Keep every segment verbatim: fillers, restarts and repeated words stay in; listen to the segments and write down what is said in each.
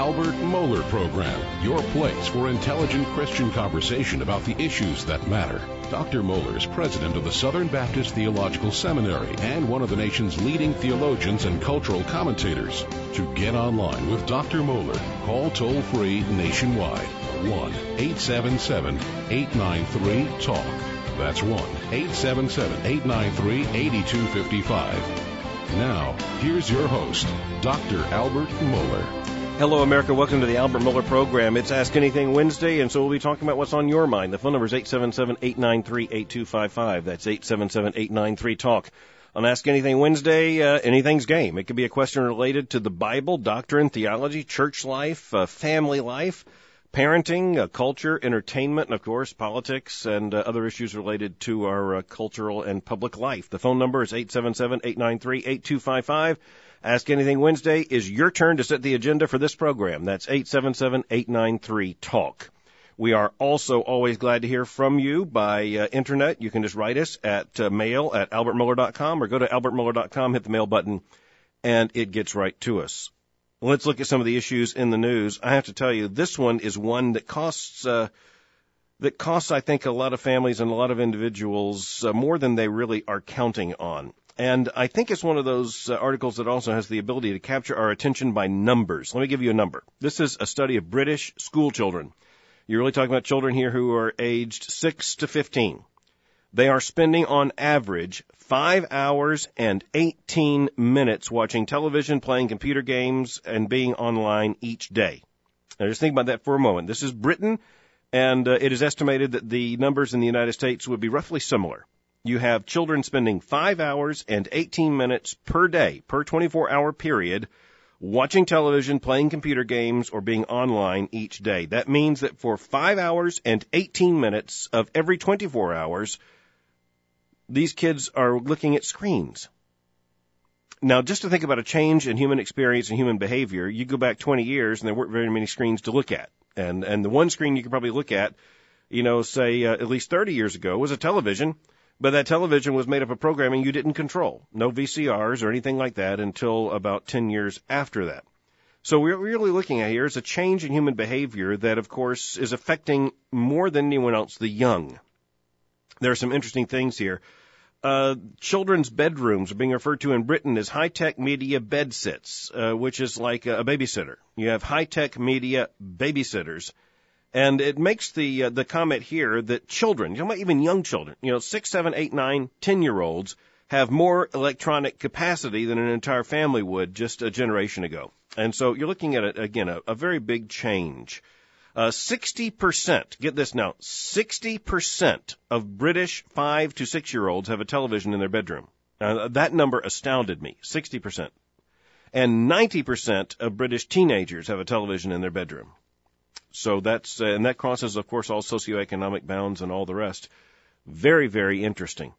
Albert Mohler Program, your place for intelligent Christian conversation about the issues that matter. Doctor Mohler is president of the Southern Baptist Theological Seminary and one of the nation's leading theologians and cultural commentators. To get online with Doctor Mohler, call toll-free nationwide, one eight seven seven, eight nine three, talk. That's one eight seven seven, eight nine three, eight two five five. Now, here's your host, Doctor Albert Mohler. Hello, America. Welcome to the Albert Mohler Program. It's Ask Anything Wednesday, and so we'll be talking about what's on your mind. The phone number is eight seven seven, eight nine three, eight two five five. That's eight seven seven, eight nine three, talk. On Ask Anything Wednesday, uh, anything's game. It could be a question related to the Bible, doctrine, theology, church life, uh, family life, parenting, uh, culture, entertainment, and, of course, politics and uh, other issues related to our uh, cultural and public life. The phone number is eight seven seven, eight nine three, eight two five five. Ask Anything Wednesday is your turn to set the agenda for this program. That's eight seven seven, eight nine three, talk. We are also always glad to hear from you by uh, internet. You can just write us at uh, mail at albert mohler dot com or go to albert mohler dot com, hit the mail button, and it gets right to us. Let's look at some of the issues in the news. I have to tell you, this one is one that costs, uh, that costs, I think, a lot of families and a lot of individuals uh, more than they really are counting on. And I think it's one of those uh, articles that also has the ability to capture our attention by numbers. Let me give you a number. This is a study of British school children. You're really talking about children here who are aged six to fifteen. They are spending on average five hours and eighteen minutes watching television, playing computer games, and being online each day. Now just think about that for a moment. This is Britain, and uh, it is estimated that the numbers in the United States would be roughly similar. You have children spending five hours and eighteen minutes per day, per twenty-four hour period, watching television, playing computer games, or being online each day. That means that for five hours and eighteen minutes of every twenty-four hours, these kids are looking at screens. Now, just to think about a change in human experience and human behavior, you go back twenty years and there weren't very many screens to look at. And, and the one screen you could probably look at, you know, say uh, at least thirty years ago was a television. But that television was made up of programming you didn't control. No V C Rs or anything like that until about ten years after that. So what we're really looking at here is a change in human behavior that, of course, is affecting more than anyone else the young. There are some interesting things here. Uh, children's bedrooms are being referred to in Britain as high-tech media bed sits, uh, which is like a, a babysitter. You have high-tech media babysitters. And it makes the uh, the comment here that children, you know, even young children, you know, six, seven, eight, nine, ten-year-olds have more electronic capacity than an entire family would just a generation ago. And so you're looking at, it, again, a, a very big change. Uh, sixty percent, get this now, sixty percent of British five to six-year-olds have a television in their bedroom. Now, that number astounded me, sixty percent. And ninety percent of British teenagers have a television in their bedroom. So that's, uh, and that crosses, of course, all socioeconomic bounds and all the rest. Very, very interesting.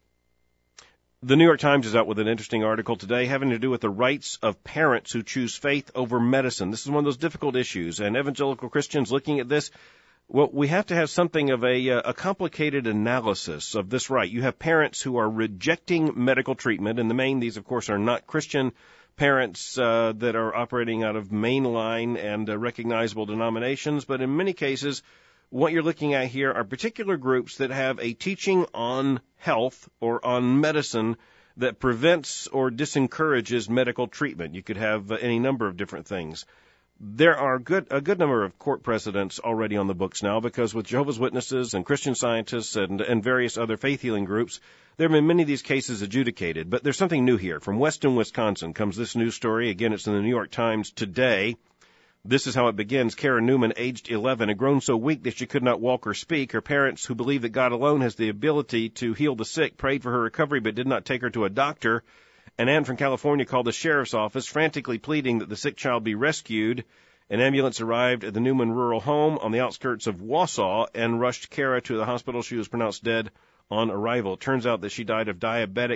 The New York Times is out with an interesting article today having to do with the rights of parents who choose faith over medicine. This is one of those difficult issues, and evangelical Christians looking at this, well, we have to have something of a, a complicated analysis of this right. You have parents who are rejecting medical treatment. In the main, these, of course, are not Christian parents uh, that are operating out of mainline and uh, recognizable denominations, but in many cases, what you're looking at here are particular groups that have a teaching on health or on medicine that prevents or disencourages medical treatment. You could have uh, any number of different things. There are good, a good number of court precedents already on the books now, because with Jehovah's Witnesses and Christian Scientists and, and various other faith healing groups, there have been many of these cases adjudicated. But there's something new here. From Weston, Wisconsin comes this news story. Again, it's in the New York Times today. This is how it begins. Karen Newman, aged eleven, had grown so weak that she could not walk or speak. Her parents, who believe that God alone has the ability to heal the sick, prayed for her recovery but did not take her to a doctor. An aunt from California called the sheriff's office, frantically pleading that the sick child be rescued. An ambulance arrived at the Newman rural home on the outskirts of Wausau and rushed Kara to the hospital. She was pronounced dead on arrival. It turns out that she died of diabetic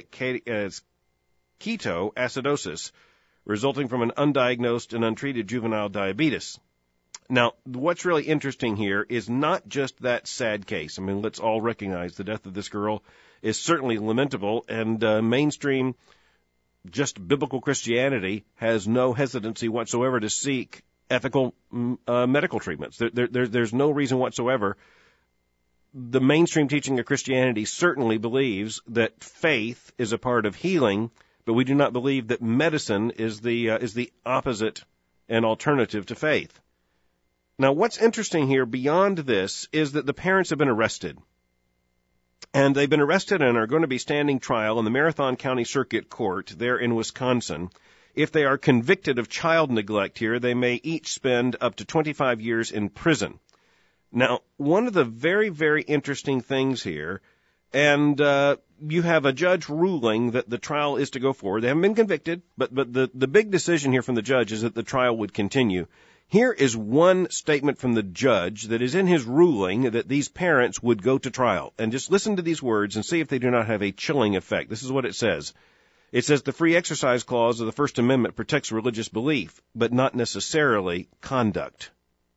ketoacidosis, resulting from an undiagnosed and untreated juvenile diabetes. Now, what's really interesting here is not just that sad case. I mean, let's all recognize the death of this girl is certainly lamentable, and uh, mainstream, just biblical Christianity has no hesitancy whatsoever to seek ethical uh, medical treatments. There, there, there's no reason whatsoever. The mainstream teaching of Christianity certainly believes that faith is a part of healing, but we do not believe that medicine is the uh, is the opposite and alternative to faith. Now, what's interesting here beyond this is that the parents have been arrested. And they've been arrested and are going to be standing trial in the Marathon County Circuit Court there in Wisconsin. If they are convicted of child neglect here, they may each spend up to twenty-five years in prison. Now, one of the very, very interesting things here, and uh, you have a judge ruling that the trial is to go forward. They haven't been convicted, but, but the, the big decision here from the judge is that the trial would continue. Here is one statement from the judge that is in his ruling that these parents would go to trial. And just listen to these words and see if they do not have a chilling effect. This is what it says. It says the free exercise clause of the First Amendment protects religious belief, but not necessarily conduct.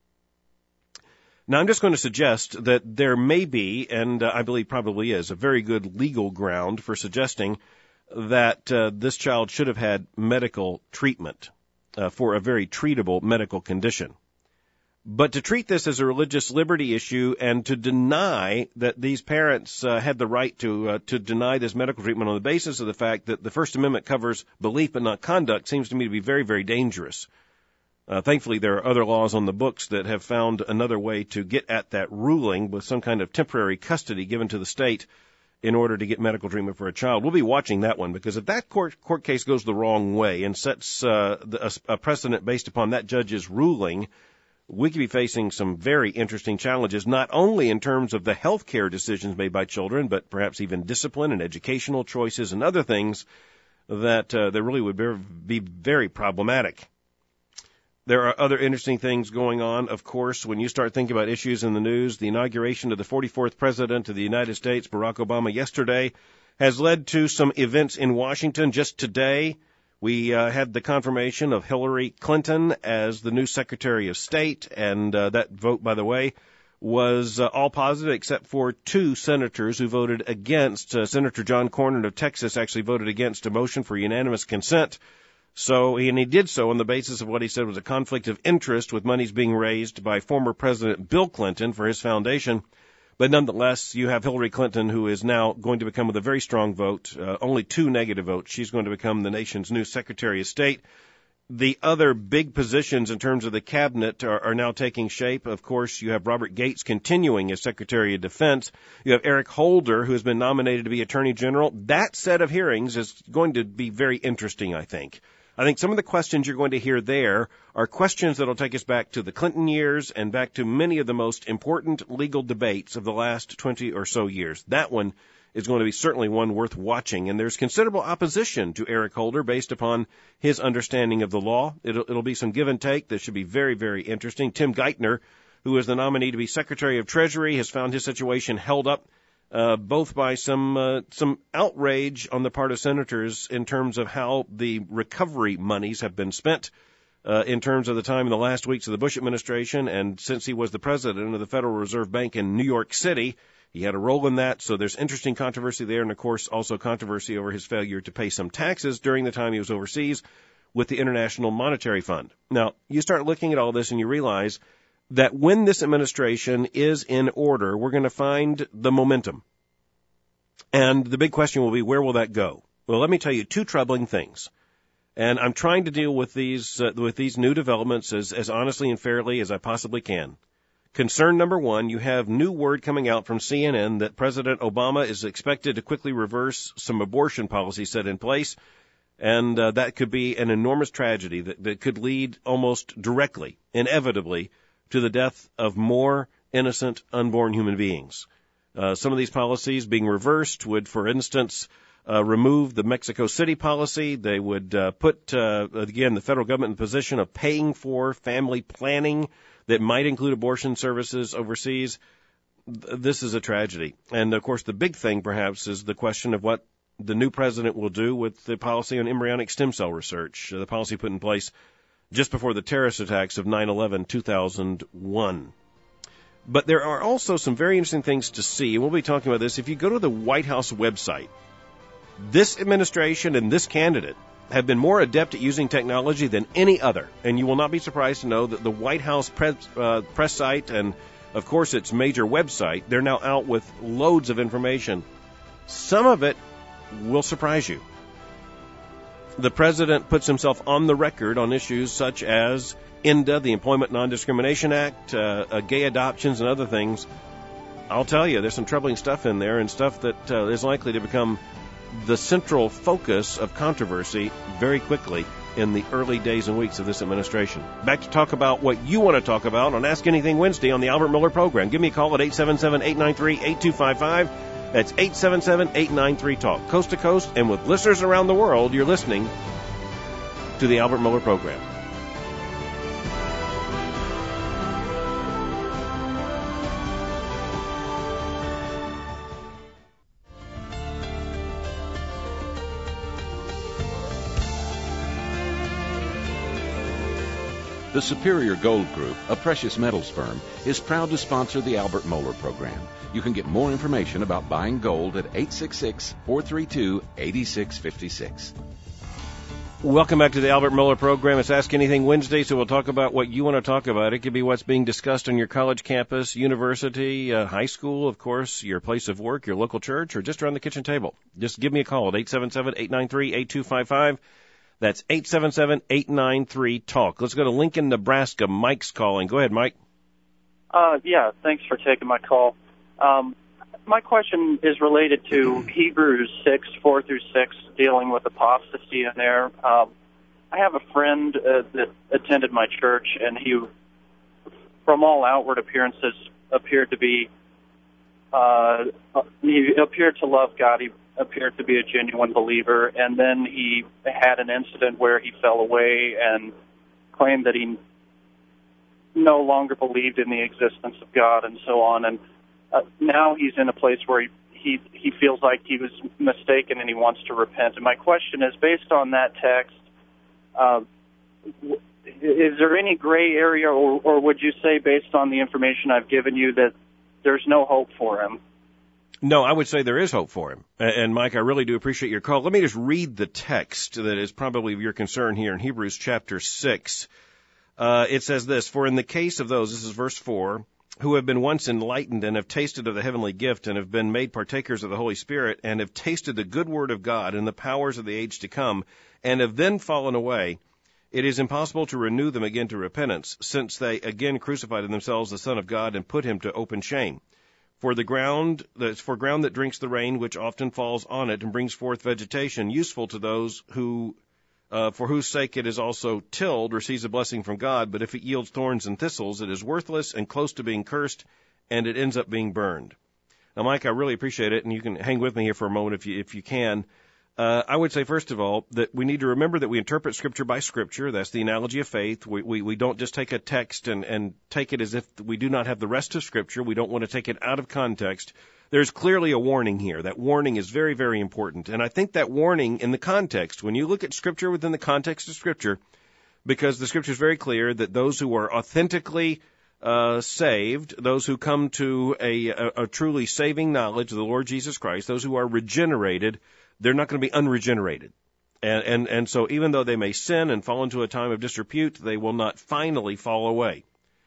Now, I'm just going to suggest that there may be, and uh, I believe probably is, a very good legal ground for suggesting that uh, this child should have had medical treatment uh, for a very treatable medical condition. But to treat this as a religious liberty issue and to deny that these parents uh, had the right to uh, to deny this medical treatment on the basis of the fact that the First Amendment covers belief but not conduct seems to me to be very, very dangerous. Uh, thankfully, there are other laws on the books that have found another way to get at that ruling with some kind of temporary custody given to the state in order to get medical treatment for a child. We'll be watching that one, because if that court court case goes the wrong way and sets uh, the, a, a precedent based upon that judge's ruling, we could be facing some very interesting challenges, not only in terms of the health care decisions made by children, but perhaps even discipline and educational choices and other things that, uh, that really would be very problematic. There are other interesting things going on, of course, when you start thinking about issues in the news. The inauguration of the forty-fourth President of the United States, Barack Obama, yesterday has led to some events in Washington. Just today, we uh, had the confirmation of Hillary Clinton as the new Secretary of State, and uh, that vote, by the way, was uh, all positive except for two senators who voted against. Uh, Senator John Cornyn of Texas actually voted against a motion for unanimous consent. So, and he did so on the basis of what he said was a conflict of interest with monies being raised by former President Bill Clinton for his foundation. But nonetheless, you have Hillary Clinton, who is now going to become with a very strong vote, uh, only two negative votes. She's going to become the nation's new Secretary of State. The other big positions in terms of the cabinet are, are now taking shape. Of course, you have Robert Gates continuing as Secretary of Defense. You have Eric Holder, who has been nominated to be Attorney General. That set of hearings is going to be very interesting, I think. I think some of the questions you're going to hear there are questions that will take us back to the Clinton years and back to many of the most important legal debates of the last twenty or so years. That one is going to be certainly one worth watching, and there's considerable opposition to Eric Holder based upon his understanding of the law. It'll, it'll be some give and take that should be very, very interesting. Tim Geithner, who is the nominee to be Secretary of Treasury, has found his situation held up Uh, both by some uh, some outrage on the part of senators in terms of how the recovery monies have been spent uh, in terms of the time in the last weeks of the Bush administration. And since he was the president of the Federal Reserve Bank in New York City, he had a role in that. So there's interesting controversy there, and, of course, also controversy over his failure to pay some taxes during the time he was overseas with the International Monetary Fund. Now, you start looking at all this and you realize that when this administration is in order, we're going to find the momentum. And the big question will be, where will that go? Well, let me tell you two troubling things. And I'm trying to deal with these uh, with these new developments as, as honestly and fairly as I possibly can. Concern number one, you have new word coming out from C N N that President Obama is expected to quickly reverse some abortion policies set in place. And uh, that could be an enormous tragedy that, that could lead almost directly, inevitably, to the death of more innocent, unborn human beings. Uh, some of these policies being reversed would, for instance, uh, remove the Mexico City policy. They would uh, put, uh, again, the federal government in the position of paying for family planning that might include abortion services overseas. This is a tragedy. And, of course, the big thing, perhaps, is the question of what the new president will do with the policy on embryonic stem cell research, the policy put in place just before the terrorist attacks of nine eleven two thousand one. But there are also some very interesting things to see, and we'll be talking about this. If you go to the White House website, this administration and this candidate have been more adept at using technology than any other. And you will not be surprised to know that the White House press, uh, press site and, of course, its major website, they're now out with loads of information. Some of it will surprise you. The president puts himself on the record on issues such as I N D A, the Employment Non-Discrimination Act, uh, uh, gay adoptions, and other things. I'll tell you, there's some troubling stuff in there and stuff that uh, is likely to become the central focus of controversy very quickly in the early days and weeks of this administration. Back to talk about what you want to talk about on Ask Anything Wednesday on the Albert Miller program. Give me a call at eight seven seven, eight nine three, eight two five five. That's eight seven seven, eight nine three, talk. Coast to coast and with listeners around the world, you're listening to the Albert Miller program. The Superior Gold Group, a precious metals firm, is proud to sponsor the Albert Mohler program. You can get more information about buying gold at eight six six, four three two, eight six five six. Welcome back to the Albert Mohler program. It's Ask Anything Wednesday, so we'll talk about what you want to talk about. It could be what's being discussed on your college campus, university, uh, high school, of course, your place of work, your local church, or just around the kitchen table. Just give me a call at eight seven seven, eight nine three, eight two five five. That's eight seven seven, eight nine three, talk. Let's go to Lincoln, Nebraska. Mike's calling. Go ahead, Mike. Uh, yeah, thanks for taking my call. Um, my question is related to Hebrews six, four through six, dealing with apostasy in there. Um, I have a friend uh, that attended my church, and he, from all outward appearances, appeared to be, uh, he appeared to love God. He appeared to be a genuine believer, and then he had an incident where he fell away and claimed that he no longer believed in the existence of God and so on. And uh, now he's in a place where he, he he feels like he was mistaken and he wants to repent. And my question is, based on that text, uh, is there any gray area, or, or would you say, based on the information I've given you, that there's no hope for him? No, I would say there is hope for him. And, Mike, I really do appreciate your call. Let me just read the text that is probably of your concern here in Hebrews chapter six. Uh, it says this, "For in the case of those," this is verse four, "who have been once enlightened and have tasted of the heavenly gift and have been made partakers of the Holy Spirit and have tasted the good word of God and the powers of the age to come and have then fallen away, it is impossible to renew them again to repentance, since they again crucified in themselves the Son of God and put him to open shame. For the ground, that's for ground that drinks the rain, which often falls on it and brings forth vegetation, useful to those who, uh, for whose sake it is also tilled, receives a blessing from God. But if it yields thorns and thistles, it is worthless and close to being cursed, and it ends up being burned." Now, Mike, I really appreciate it, and you can hang with me here for a moment if you if you can. Uh, I would say, first of all, that we need to remember that we interpret Scripture by Scripture. That's the analogy of faith. We, we, we don't just take a text and, and take it as if we do not have the rest of Scripture. We don't want to take it out of context. There's clearly a warning here. That warning is very, very important. And I think that warning in the context, when you look at Scripture within the context of Scripture, because the Scripture is very clear that those who are authentically uh, saved, those who come to a, a, a truly saving knowledge of the Lord Jesus Christ, those who are regenerated, they're not going to be unregenerated. And, and, and so even though they may sin and fall into a time of disrepute, they will not finally fall away.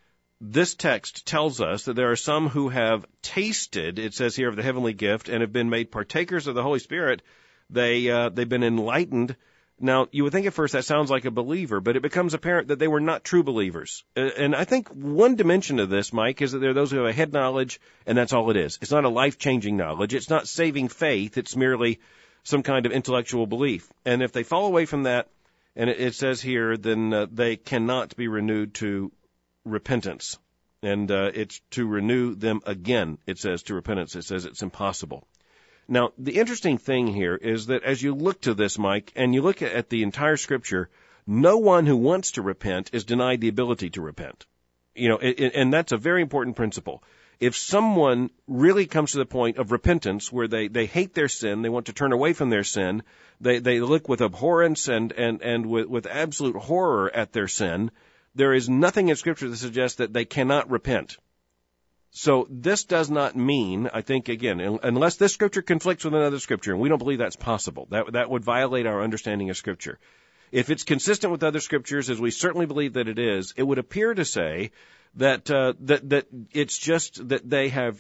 This text tells us that there are some who have tasted, it says here, of the heavenly gift and have been made partakers of the Holy Spirit. They, uh, they've been enlightened. Now, you would think at first that sounds like a believer, but it becomes apparent that they were not true believers. And I think one dimension of this, Mike, is that there are those who have a head knowledge, and that's all it is. It's not a life-changing knowledge. It's not saving faith. It's merely some kind of intellectual belief. And if they fall away from that, and it, it says here, then uh, they cannot be renewed to repentance. And uh, it's to renew them again, it says, to repentance. It says it's impossible. Now, the interesting thing here is that as you look to this, Mike, and you look at the entire Scripture, no one who wants to repent is denied the ability to repent. You know, it, it, and that's a very important principle. If someone really comes to the point of repentance where they, they hate their sin, they want to turn away from their sin, they, they look with abhorrence and, and, and with, with absolute horror at their sin, there is nothing in Scripture that suggests that they cannot repent. So this does not mean, I think, again, unless this Scripture conflicts with another Scripture, and we don't believe that's possible. That, that would violate our understanding of Scripture. If it's consistent with other Scriptures, as we certainly believe that it is, it would appear to say that uh, that that it's just that they have,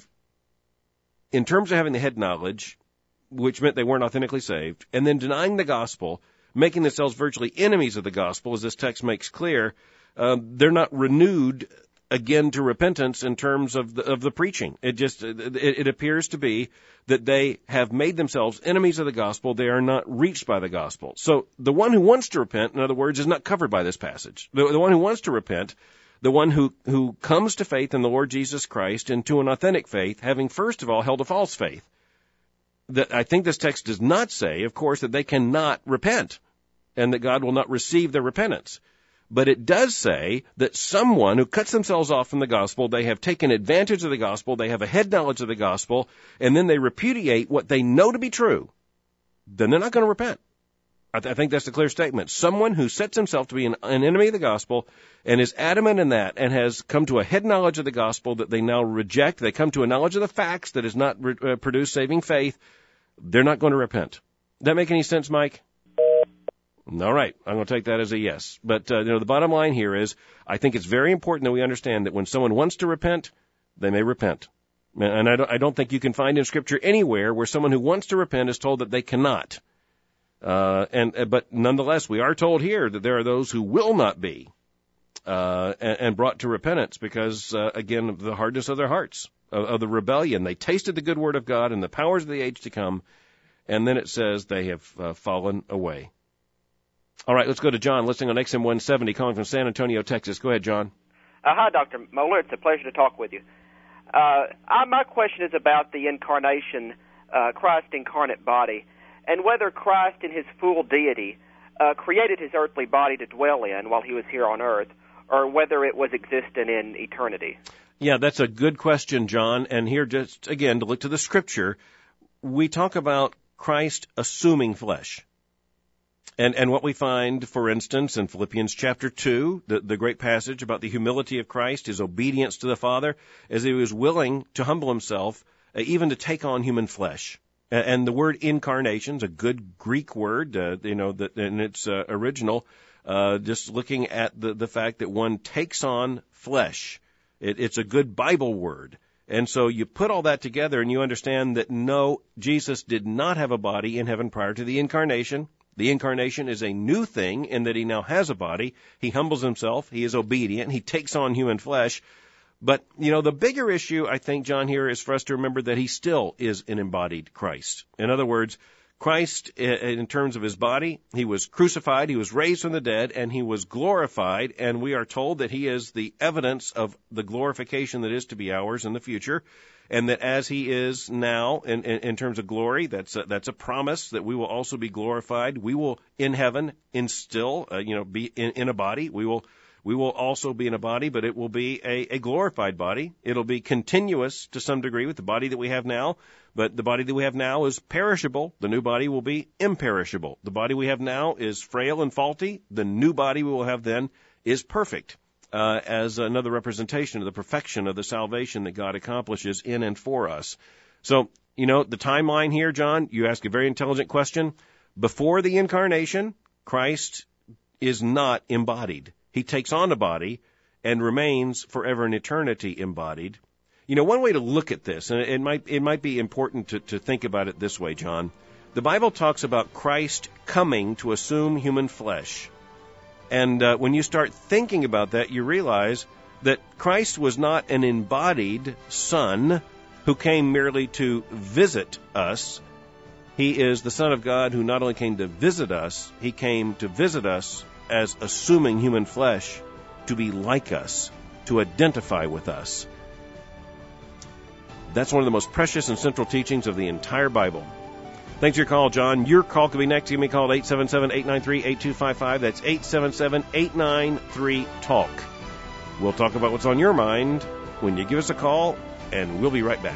in terms of having the head knowledge, which meant they weren't authentically saved, and then denying the gospel, making themselves virtually enemies of the gospel, as this text makes clear, um, they're not renewed again to repentance in terms of the, of the preaching. It just, it, it appears to be that they have made themselves enemies of the gospel. They are not reached by the gospel. So the one who wants to repent, in other words, is not covered by this passage. The, the one who wants to repent, the one who, who comes to faith in the Lord Jesus Christ and to an authentic faith, having first of all held a false faith. That I think this text does not say, of course, that they cannot repent and that God will not receive their repentance. But it does say that someone who cuts themselves off from the gospel, they have taken advantage of the gospel, they have a head knowledge of the gospel, and then they repudiate what they know to be true, then they're not going to repent. I, th- I think that's a clear statement. Someone who sets himself to be an, an enemy of the gospel and is adamant in that and has come to a head knowledge of the gospel that they now reject, they come to a knowledge of the facts that has not re- uh, produced saving faith, they're not going to repent. Does that make any sense, Mike? All right, I'm going to take that as a yes. But uh, you know, the bottom line here is, I think it's very important that we understand that when someone wants to repent, they may repent. And I don't, I don't think you can find in Scripture anywhere where someone who wants to repent is told that they cannot. Uh, and but nonetheless, we are told here that there are those who will not be uh, and, and brought to repentance because, uh, again, of the hardness of their hearts, of, of the rebellion. They tasted the good word of God and the powers of the age to come, and then it says they have uh, fallen away. All right, let's go to John, listening on X M one seventy, calling from San Antonio, Texas. Go ahead, John. Uh, hi, Doctor Mohler. It's a pleasure to talk with you. Uh, I, my question is about the incarnation, uh, Christ incarnate body, and whether Christ in his full deity uh, created his earthly body to dwell in while he was here on earth, or whether it was existent in eternity. Yeah, that's a good question, John. And here, just again, to look to the Scripture, we talk about Christ assuming flesh. And and what we find, for instance, in Philippians chapter two, the, the great passage about the humility of Christ, his obedience to the Father, as he was willing to humble himself, uh, even to take on human flesh. And, and the word incarnation is a good Greek word, uh, you know, that in its uh, original, uh, just looking at the, the fact that one takes on flesh. It, it's a good Bible word. And so you put all that together and you understand that no, Jesus did not have a body in heaven prior to the incarnation. The incarnation is a new thing in that he now has a body. He humbles himself. He is obedient. He takes on human flesh. But, you know, the bigger issue, I think, John, here is for us to remember that he still is an embodied Christ. In other words, Christ, in terms of his body, he was crucified, he was raised from the dead, and he was glorified. And we are told that he is the evidence of the glorification that is to be ours in the future. And that as he is now in, in, in terms of glory, that's a, that's a promise that we will also be glorified. We will in heaven instill, uh, you know, be in, in a body. We will we will also be in a body, but it will be a, a glorified body. It'll be continuous to some degree with the body that we have now, but the body that we have now is perishable. The new body will be imperishable. The body we have now is frail and faulty. The new body we will have then is perfect. Uh, as another representation of the perfection of the salvation that God accomplishes in and for us. So, you know, the timeline here, John, you ask a very intelligent question. Before the incarnation, Christ is not embodied. He takes on a body and remains forever in eternity embodied. You know, one way to look at this, and it might it might be important to, to think about it this way, John. The Bible talks about Christ coming to assume human flesh. And uh, when you start thinking about that, you realize that Christ was not an embodied son who came merely to visit us. He is the Son of God who not only came to visit us, he came to visit us as assuming human flesh, to be like us, to identify with us. That's one of the most precious and central teachings of the entire Bible. Thanks for your call, John. Your call could be next. Give me a call at eight seven seven, eight nine three, eight two five five. That's eight seven seven, eight nine three, talk. We'll talk about what's on your mind when you give us a call, and we'll be right back.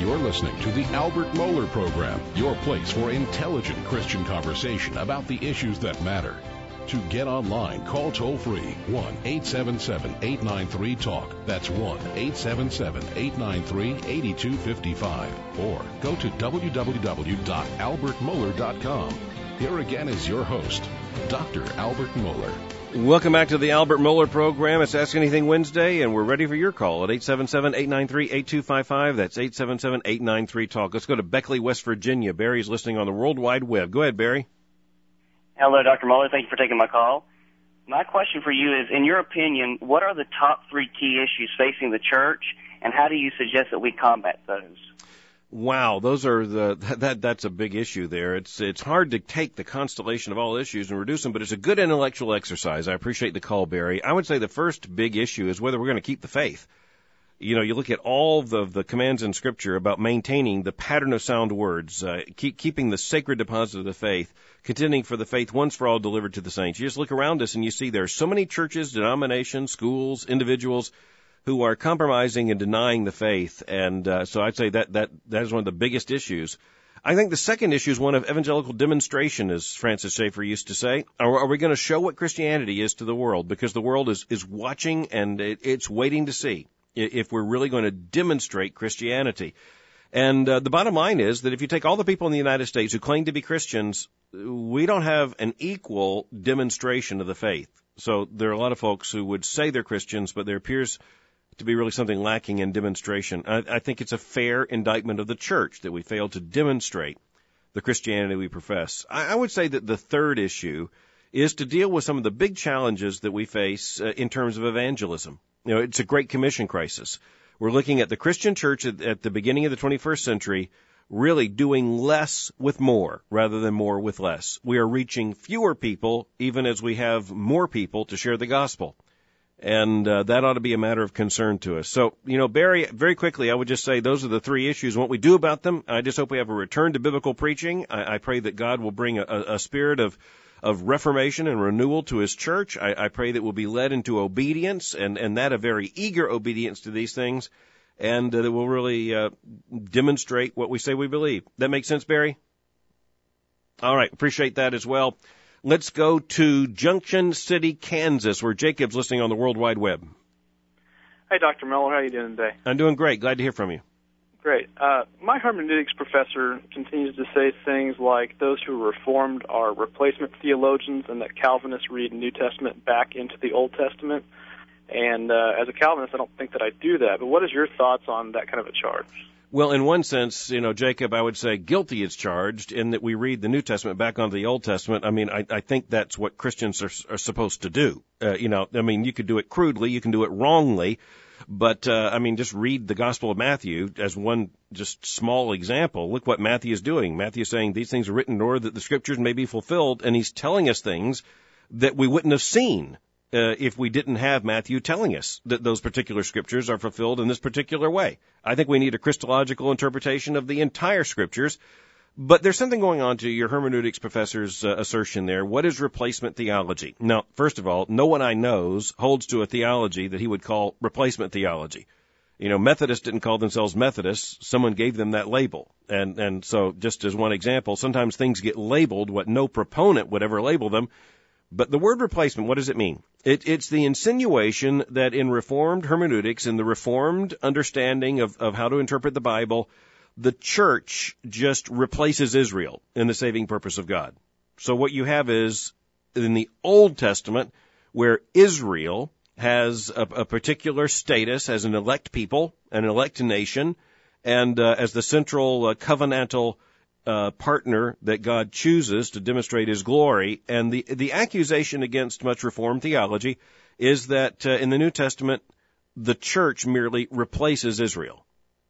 You're listening to the Albert Mohler Program, your place for intelligent Christian conversation about the issues that matter. To get online, call toll-free one eight seven seven, eight nine three, talk. That's one eight seven seven, eight nine three, eight two five five. Or go to w w w dot albert mohler dot com. Here again is your host, Doctor Albert Mohler. Welcome back to the Albert Mohler Program. It's Ask Anything Wednesday, and we're ready for your call at eight seven seven, eight nine three, eight two five five. That's eight seven seven, eight nine three, talk. Let's go to Beckley, West Virginia. Barry's listening on the World Wide Web. Go ahead, Barry. Hello, Doctor Mohler. Thank you for taking my call. My question for you is, in your opinion, what are the top three key issues facing the church, and how do you suggest that we combat those? Wow, those are the that that's a big issue there. It's it's hard to take the constellation of all issues and reduce them, but it's a good intellectual exercise. I appreciate the call, Barry. I would say the first big issue is whether we're going to keep the faith. You know, you look at all the the commands in Scripture about maintaining the pattern of sound words, uh, keep, keeping the sacred deposit of the faith, contending for the faith once for all delivered to the saints. You just look around us and you see there are so many churches, denominations, schools, individuals who are compromising and denying the faith. And uh, so I'd say that, that that is one of the biggest issues. I think the second issue is one of evangelical demonstration, as Francis Schaeffer used to say. Are, are we going to show what Christianity is to the world? Because the world is, is watching and it, it's waiting to see if we're really going to demonstrate Christianity. And uh, the bottom line is that if you take all the people in the United States who claim to be Christians, we don't have an equal demonstration of the faith. So there are a lot of folks who would say they're Christians, but there appears to be really something lacking in demonstration. I, I think it's a fair indictment of the church that we failed to demonstrate the Christianity we profess. I, I would say that the third issue is to deal with some of the big challenges that we face uh, in terms of evangelism. You know, it's a Great Commission crisis. We're looking at the Christian church at, at the beginning of the twenty-first century really doing less with more rather than more with less. We are reaching fewer people even as we have more people to share the gospel. And uh, that ought to be a matter of concern to us. So, you know, Barry, very quickly, I would just say those are the three issues and what we do about them. I just hope we have a return to biblical preaching. I, I pray that God will bring a, a spirit of of reformation and renewal to his church. I, I pray that we'll be led into obedience, and, and that a very eager obedience to these things, and uh, that we'll really uh, demonstrate what we say we believe. That makes sense, Barry? All right, appreciate that as well. Let's go to Junction City, Kansas, where Jacob's listening on the World Wide Web. Hi, Doctor Mohler. How are you doing today? I'm doing great. Glad to hear from you. Great. Uh, my hermeneutics professor continues to say things like those who are Reformed are replacement theologians and that Calvinists read New Testament back into the Old Testament. And uh, as a Calvinist, I don't think that I do that. But what is your thoughts on that kind of a charge? Well, in one sense, you know, Jacob, I would say guilty is charged in that we read the New Testament back onto the Old Testament. I mean, I, I think that's what Christians are, are supposed to do. Uh, you know, I mean, you could do it crudely, you can do it wrongly. But, uh, I mean, just read the Gospel of Matthew as one just small example. Look what Matthew is doing. Matthew is saying these things are written in order that the Scriptures may be fulfilled, and he's telling us things that we wouldn't have seen uh, if we didn't have Matthew telling us that those particular Scriptures are fulfilled in this particular way. I think we need a Christological interpretation of the entire Scriptures. But there's something going on to your hermeneutics professor's uh, assertion there. What is replacement theology? Now, first of all, no one I knows holds to a theology that he would call replacement theology. You know, Methodists didn't call themselves Methodists. Someone gave them that label. And, and so just as one example, sometimes things get labeled what no proponent would ever label them. But the word replacement, what does it mean? It, it's the insinuation that in Reformed hermeneutics, in the Reformed understanding of, of how to interpret the Bible, the church just replaces Israel in the saving purpose of God. So what you have is, in the Old Testament, where Israel has a, a particular status as an elect people, an elect nation, and uh, as the central uh, covenantal uh, partner that God chooses to demonstrate his glory. And the, the accusation against much Reformed theology is that uh, in the New Testament, the church merely replaces Israel.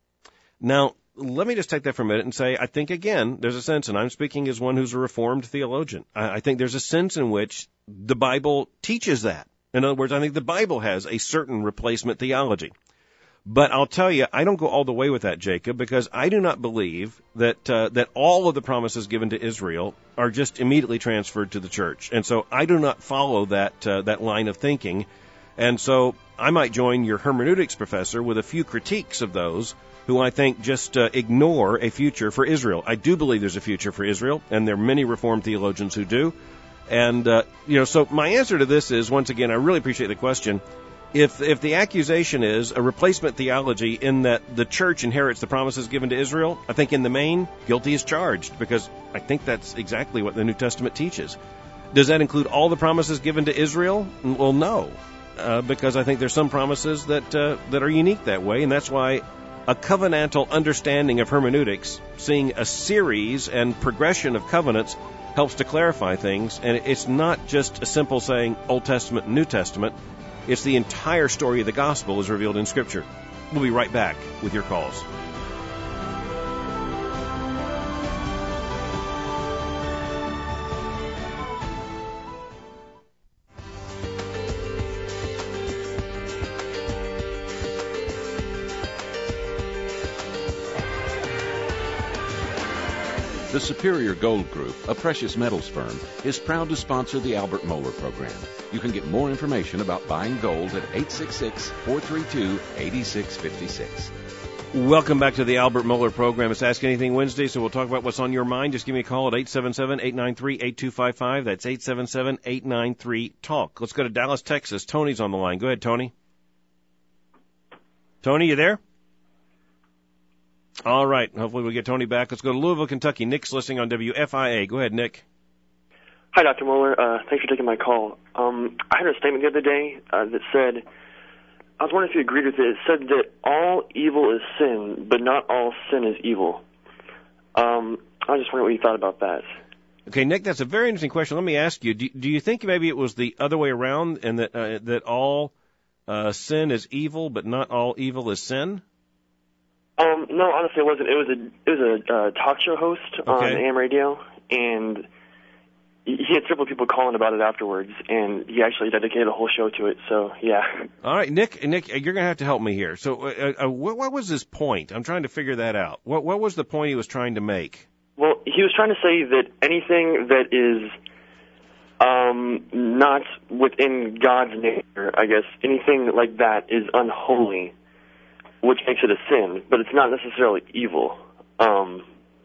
Now, let me just take that for a minute and say, I think, again, there's a sense, and I'm speaking as one who's a Reformed theologian, I, I think there's a sense in which the Bible teaches that. In other words, I think the Bible has a certain replacement theology. But I'll tell you, I don't go all the way with that, Jacob, because I do not believe that uh, that all of the promises given to Israel are just immediately transferred to the church. And so I do not follow that uh, that line of thinking. And so I might join your hermeneutics professor with a few critiques of those who I think just uh, ignore a future for Israel. I do believe there's a future for Israel, and there are many Reformed theologians who do. And, uh, you know, so my answer to this is, once again, I really appreciate the question. If if the accusation is a replacement theology in that the church inherits the promises given to Israel, I think in the main, guilty is charged, because I think that's exactly what the New Testament teaches. Does that include all the promises given to Israel? Well, no, uh, because I think there's some promises that uh, that are unique that way, and that's why a covenantal understanding of hermeneutics, seeing a series and progression of covenants, helps to clarify things, and it's not just a simple saying Old Testament and New Testament. It's the entire story of the gospel as revealed in Scripture. We'll be right back with your calls. The Superior Gold Group, a precious metals firm, is proud to sponsor the Albert Mohler program. You can get more information about buying gold at eight six six, four three two, eight six five six. Welcome back to the Albert Mohler program. It's Ask Anything Wednesday, so we'll talk about what's on your mind. Just give me a call at eight seven seven, eight nine three, eight two five five. That's eight seven seven, eight nine three, talk. Let's go to Dallas, Texas. Tony's on the line. Go ahead, Tony. Tony, you there? All right. Hopefully we'll get Tony back. Let's go to Louisville, Kentucky. Nick's listening on W F I A. Go ahead, Nick. Hi, Doctor Mohler. Uh, thanks for taking my call. Um, I heard a statement the other day uh, that said, I was wondering if you agreed with it. It said that all evil is sin, but not all sin is evil. Um, I was just wondering what you thought about that. Okay, Nick, that's a very interesting question. Let me ask you, do, do you think maybe it was the other way around, and that uh, that all uh, sin is evil, but not all evil is sin? Um, no, honestly, it wasn't. It was a it was a uh, talk show host Okay. on A M radio, and he had several people calling about it afterwards, and he actually dedicated a whole show to it. So, yeah. All right, Nick, Nick, you're going to have to help me here. So, uh, uh, what, what was his point? I'm trying to figure that out. What what was the point he was trying to make? Well, he was trying to say that anything that is um, not within God's nature, I guess, anything like that is unholy, which makes it a sin, but it's not necessarily evil. Um,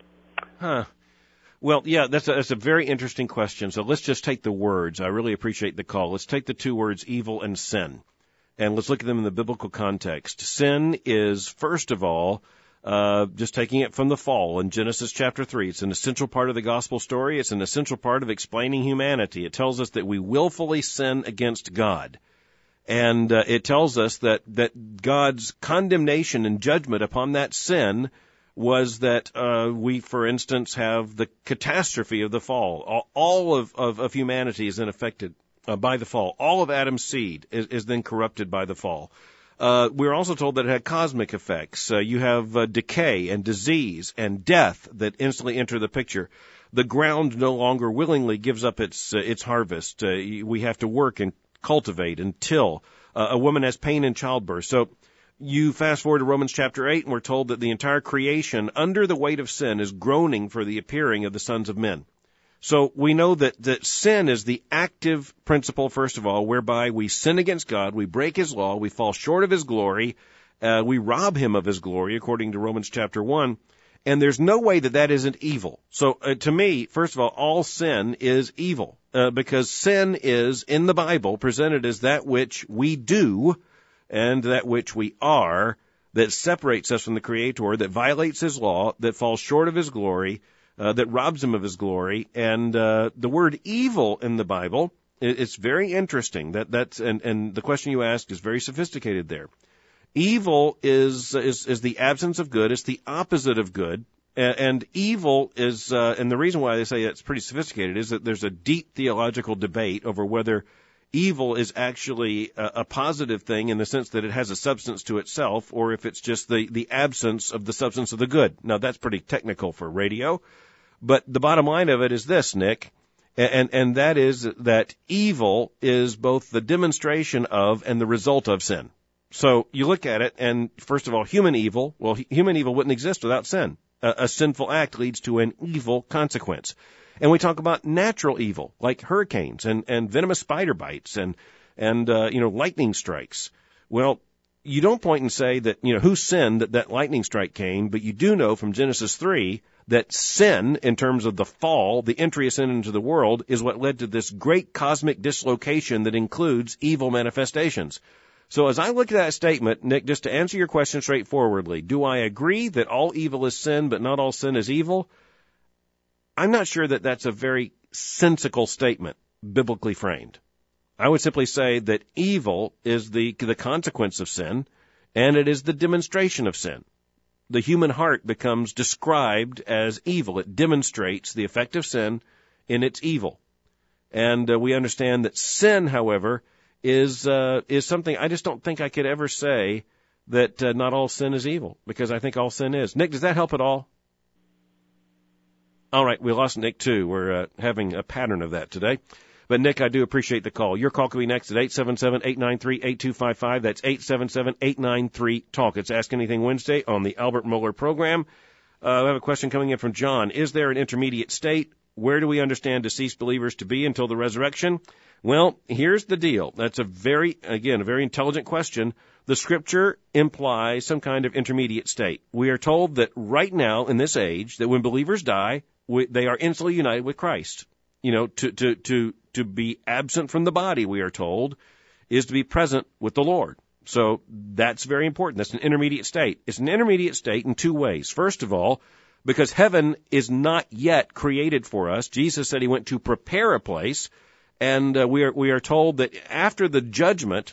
huh. Well, yeah, that's a, that's a very interesting question. So let's just take the words. I really appreciate the call. Let's take the two words, evil and sin, and let's look at them in the biblical context. Sin is, first of all, uh, just taking it from the fall in Genesis chapter three. It's an essential part of the gospel story. It's an essential part of explaining humanity. It tells us that we willfully sin against God. And uh, it tells us that, that God's condemnation and judgment upon that sin was that uh, we, for instance, have the catastrophe of the fall. All, all of, of, of humanity is then affected uh, by the fall. All of Adam's seed is, is then corrupted by the fall. Uh, we're also told that it had cosmic effects. Uh, you have uh, decay and disease and death that instantly enter the picture. The ground no longer willingly gives up its uh, its harvest. Uh, we have to work and cultivate and till. Uh, a woman has pain in childbirth. So you fast forward to Romans chapter eight, and we're told that the entire creation, under the weight of sin, is groaning for the appearing of the sons of men. So we know that, that sin is the active principle, first of all, whereby we sin against God, we break His law, we fall short of His glory, uh, we rob Him of His glory, according to Romans chapter one. And there's no way that that isn't evil. So uh, to me, first of all, all sin is evil, uh, because sin is, in the Bible, presented as that which we do and that which we are, that separates us from the Creator, that violates His law, that falls short of His glory, uh, that robs Him of His glory. And uh, the word evil in the Bible, it's very interesting. That that's and, and the question you asked is very sophisticated there. Evil is, is is the absence of good. It's the opposite of good. And, and evil is, uh, and the reason why they say it's pretty sophisticated is that there's a deep theological debate over whether evil is actually a, a positive thing in the sense that it has a substance to itself, or if it's just the, the absence of the substance of the good. Now, that's pretty technical for radio, but the bottom line of it is this, Nick, and, and that is that evil is both the demonstration of and the result of sin. So you look at it, and first of all, human evil, well, human evil wouldn't exist without sin. A, a sinful act leads to an evil consequence. And we talk about natural evil, like hurricanes and, and venomous spider bites and, and, uh, you know, lightning strikes. Well, you don't point and say that, you know, who sinned that that lightning strike came, but you do know from Genesis three that sin, in terms of the fall, the entry of sin into the world, is what led to this great cosmic dislocation that includes evil manifestations. So as I look at that statement, Nick, just to answer your question straightforwardly, do I agree that all evil is sin, but not all sin is evil? I'm not sure that that's a very sensical statement, biblically framed. I would simply say that evil is the, the consequence of sin, and it is the demonstration of sin. The human heart becomes described as evil. It demonstrates the effect of sin in its evil. And uh, we understand that sin, however, is uh, is something I just don't think I could ever say that uh, not all sin is evil, because I think all sin is. Nick, does that help at all? All right, we lost Nick, too. We're uh, having a pattern of that today. But, Nick, I do appreciate the call. Your call can be next at eight seven seven, eight nine three, eight two five five. That's eight seven seven, eight nine three, talk. It's Ask Anything Wednesday on the Albert Mohler program. Uh, we have a question coming in from John. Is there an intermediate state? Where do we understand deceased believers to be until the resurrection? Well, here's the deal. That's a very, again, a very intelligent question. The Scripture implies some kind of intermediate state. We are told that right now, in this age, that when believers die, we, they are instantly united with Christ. You know, to, to, to, to be absent from the body, we are told, is to be present with the Lord. So that's very important. That's an intermediate state. It's an intermediate state in two ways. First of all, because heaven is not yet created for us. Jesus said he went to prepare a place, and uh, we are we are told that after the judgment,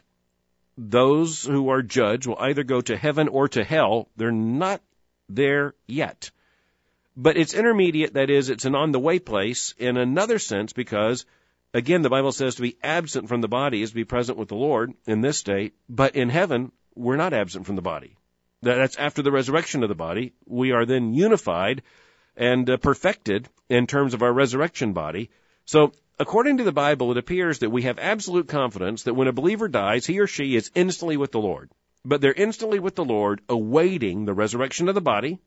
those who are judged will either go to heaven or to hell. They're not there yet. But it's intermediate, that is, it's an on-the-way place in another sense because, again, the Bible says to be absent from the body is to be present with the Lord in this state, but in heaven, we're not absent from the body. That's after the resurrection of the body. We are then unified and uh, perfected in terms of our resurrection body. So, according to the Bible, it appears that we have absolute confidence that when a believer dies, he or she is instantly with the Lord. But they're instantly with the Lord, awaiting the resurrection of the body,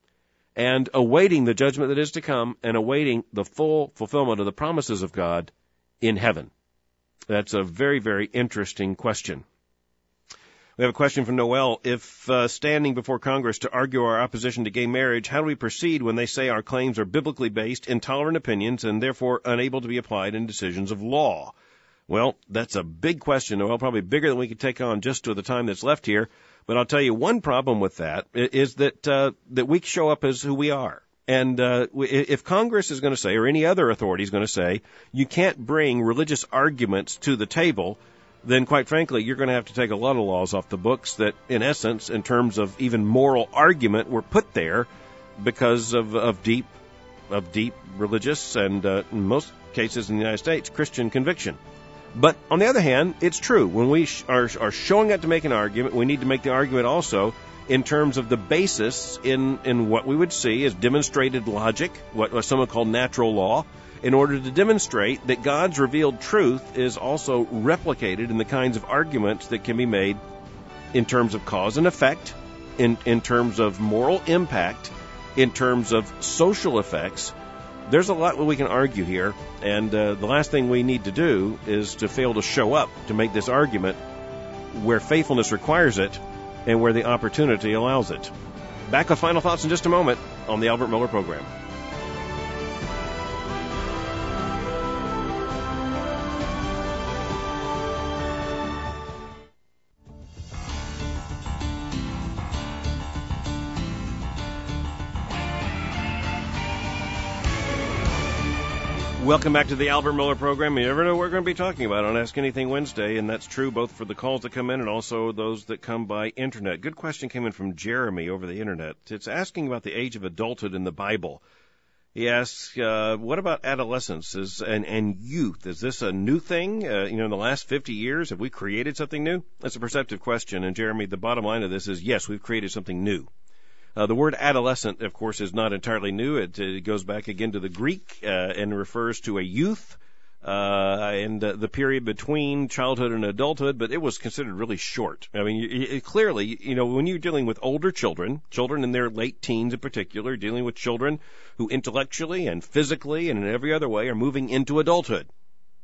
and awaiting the judgment that is to come, and awaiting the full fulfillment of the promises of God in heaven. That's a very, very interesting question. We have a question from Noel. If uh, standing before Congress to argue our opposition to gay marriage, how do we proceed when they say our claims are biblically based, intolerant opinions, and therefore unable to be applied in decisions of law? Well, that's a big question, Noel, probably bigger than we could take on just to the time that's left here. But I'll tell you one problem with that is that uh, that we show up as who we are. And uh, if Congress is going to say, or any other authority is going to say, you can't bring religious arguments to the table, then quite frankly, you're going to have to take a lot of laws off the books that, in essence, in terms of even moral argument, were put there because of, of deep of deep religious and, uh, in most cases in the United States, Christian conviction. But on the other hand, it's true. When we sh- are, are showing up to make an argument, we need to make the argument also in terms of the basis in, in what we would see as demonstrated logic, what, what some would call natural law, in order to demonstrate that God's revealed truth is also replicated in the kinds of arguments that can be made in terms of cause and effect, in, in terms of moral impact, in terms of social effects. There's a lot that we can argue here, and uh, the last thing we need to do is to fail to show up to make this argument where faithfulness requires it and where the opportunity allows it. Back with final thoughts in just a moment on the Albert Mohler program. Welcome back to the Albert Mohler program. You never know what we're going to be talking about on Ask Anything Wednesday, and that's true both for the calls that come in and also those that come by internet. Good question came in from Jeremy over the internet. It's asking about the age of adulthood in the Bible. He asks, uh, what about adolescence is, and, and youth? Is this a new thing? Uh, you know, in the last fifty years, have we created something new? That's a perceptive question, and Jeremy, the bottom line of this is, yes, we've created something new. Uh, the word adolescent, of course, is not entirely new. It, it goes back again to the Greek uh, and refers to a youth uh, and uh, the period between childhood and adulthood, but it was considered really short. I mean, it, it, clearly, you know, when you're dealing with older children, children in their late teens in particular, dealing with children who intellectually and physically and in every other way are moving into adulthood.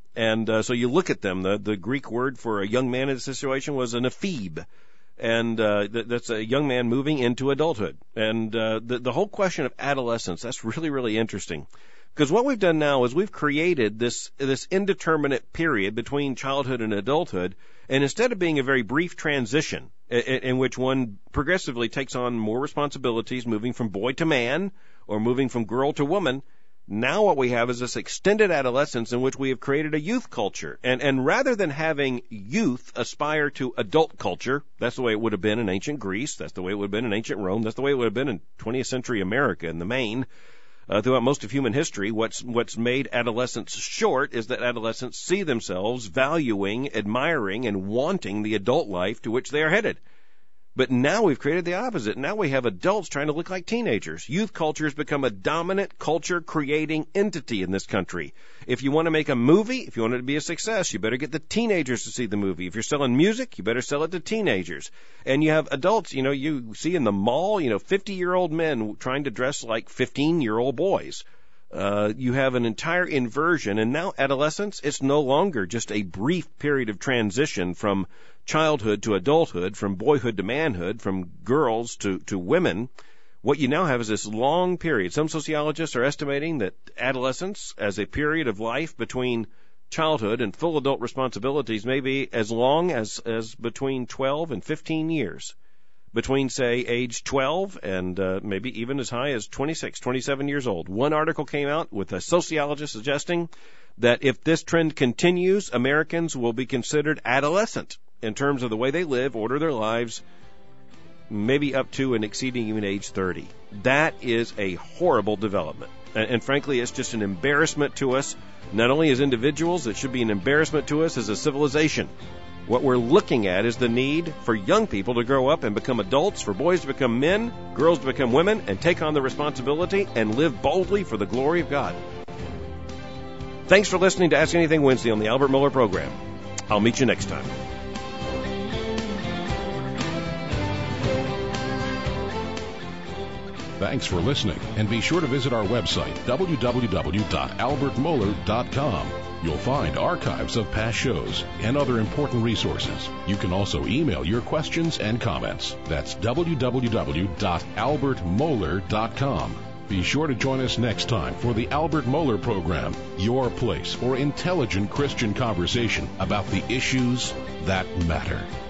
And uh, so you look at them. The, the Greek word for a young man in this situation was an ephebe. And uh, th- that's a young man moving into adulthood. And uh, the, the whole question of adolescence, that's really, really interesting. Because what we've done now is we've created this this indeterminate period between childhood and adulthood, and instead of being a very brief transition in, in which one progressively takes on more responsibilities, moving from boy to man or moving from girl to woman, now what we have is this extended adolescence in which we have created a youth culture. And, and rather than having youth aspire to adult culture, that's the way it would have been in ancient Greece, that's the way it would have been in ancient Rome, that's the way it would have been in twentieth century America in the main. Uh, throughout most of human history, what's what's made adolescents short is that adolescents see themselves valuing, admiring, and wanting the adult life to which they are headed. But now we've created the opposite. Now we have adults trying to look like teenagers. Youth culture has become a dominant culture-creating entity in this country. If you want to make a movie, if you want it to be a success, you better get the teenagers to see the movie. If you're selling music, you better sell it to teenagers. And you have adults, you know, you see in the mall, you know, fifty-year-old men trying to dress like fifteen-year-old boys. Uh, you have an entire inversion, and now adolescence, it's no longer just a brief period of transition from childhood to adulthood, from boyhood to manhood, from girls to, to women. What you now have is this long period. Some sociologists are estimating that adolescence as a period of life between childhood and full adult responsibilities may be as long as, as between twelve and fifteen years. Between, say, age twelve and uh, maybe even as high as twenty-six, twenty-seven years old. One article came out with a sociologist suggesting that if this trend continues, Americans will be considered adolescent in terms of the way they live, order their lives, maybe up to and exceeding even age thirty. That is a horrible development. And, and frankly, it's just an embarrassment to us, not only as individuals, it should be an embarrassment to us as a civilization. What we're looking at is the need for young people to grow up and become adults, for boys to become men, girls to become women, and take on the responsibility and live boldly for the glory of God. Thanks for listening to Ask Anything Wednesday on the Albert Mohler Program. I'll meet you next time. Thanks for listening, and be sure to visit our website, w w w dot albert mohler dot com. You'll find archives of past shows and other important resources. You can also email your questions and comments. That's w w w dot albert mohler dot com. Be sure to join us next time for the Albert Mohler Program, your place for intelligent Christian conversation about the issues that matter.